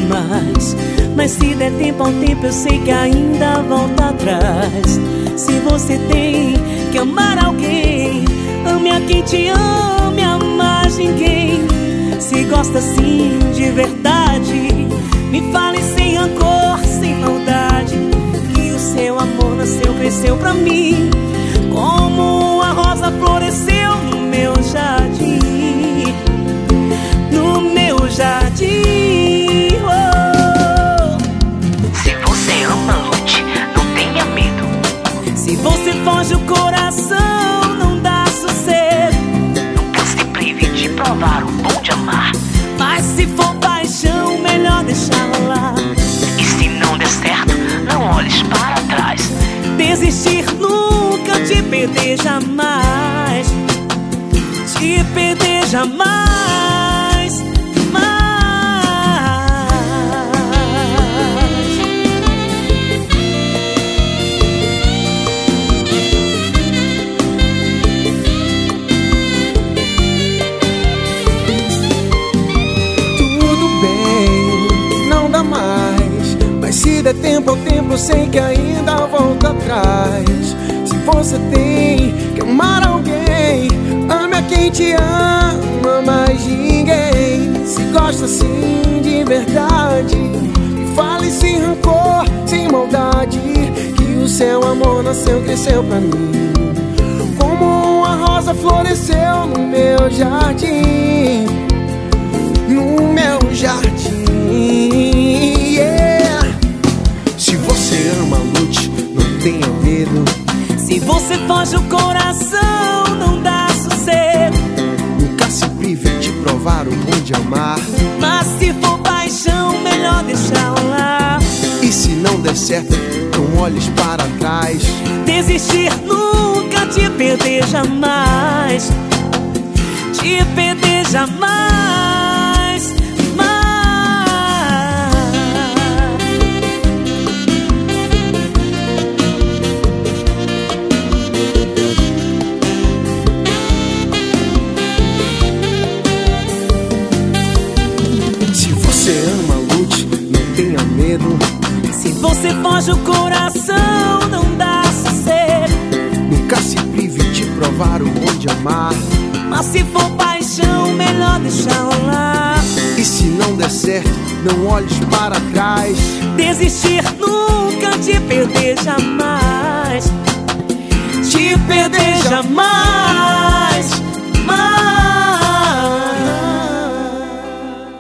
jamais. Mas se der tempo ao tempo, eu sei que ainda volta atrás. Se você tem que amar alguém, ame a quem te ame a mais ninguém. Se gosta sim de verdade, me fale sem rancor, sem maldade, que o seu amor nasceu, cresceu pra mim, como a rosa floresceu no meu jardim. No meu jardim. Oh. Se você ama, lute, não tenha medo. Se você foge, o coração não dá sossego. Nunca se prive de provar o bom de amar. Mas se for paixão, melhor deixar rolar. E se não der certo, não olhes para trás. Desistir nunca, te perder jamais. Te perder jamais. Se der tempo ao tempo, eu sei que ainda volta atrás. Se você tem que amar alguém, ame a quem te ama mais ninguém. Se gosta sim de verdade, me fale sem rancor, sem maldade, que o seu amor nasceu, cresceu pra mim, como uma rosa floresceu no meu jardim. No meu jardim. Se você ama, lute, não tenha medo. Se você foge, o coração não dá sossego. Nunca se prive de provar o bom de amar. Mas se for paixão, melhor deixar rolar. E se não der certo, não olhes para trás. Desistir nunca, te perder jamais. Te perder jamais. Se você foge, o coração não dá sossego. Nunca se prive de provar o bom de amar. Mas se for paixão, melhor deixar rolar. E se não der certo, não olhes para trás. Desistir nunca, te perder jamais. Te perder jamais.